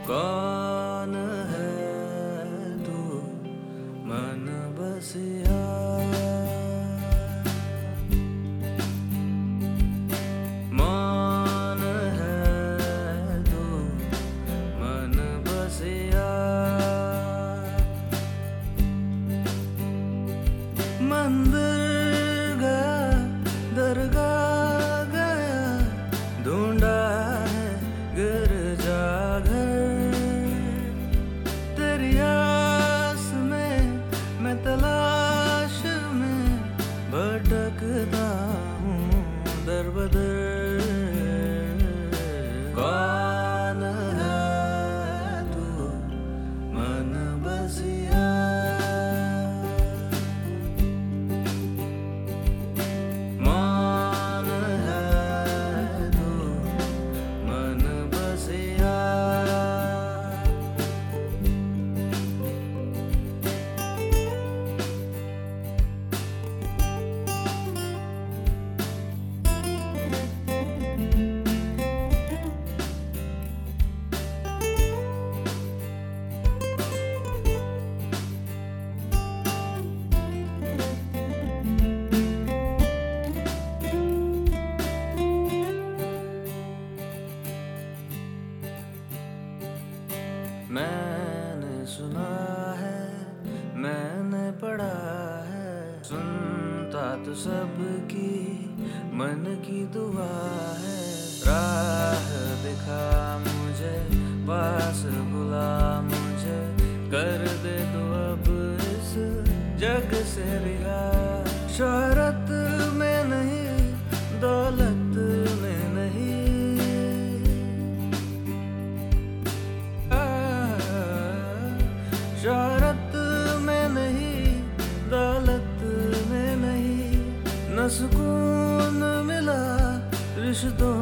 कौन है तू मन बसिया, मौन है तू मन बसिया। मंदिर गया दरगाह गया, ढूंढा है गिरजा घर। तेरी आस में मैं तलाश में भटकता हूँ दर बदर। कौन है तू मन बसिया, मौन है तू मन बसिया। मैंने सुना है, मैंने पढ़ा है, सुनता तो सबकी मन की दुआ है। राह दिखा मुझे, पास बुला मुझे, कर दे तू अब इस जग से रिहा। शोहरत में नहीं, दौलत में नहीं, शोहरत में नहीं, दौलत में नहीं। न सुकून मिला रिश्तों